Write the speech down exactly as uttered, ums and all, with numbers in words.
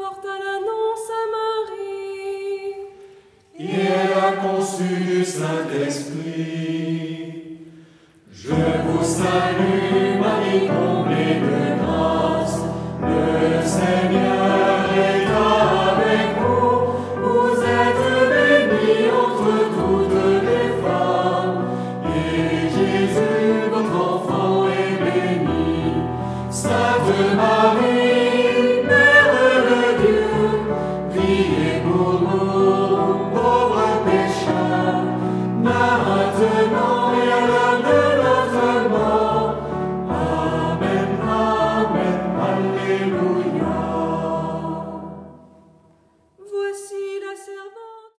porte à l'annonce à Marie. Et elle a conçu du Saint-Esprit. Je vous salue.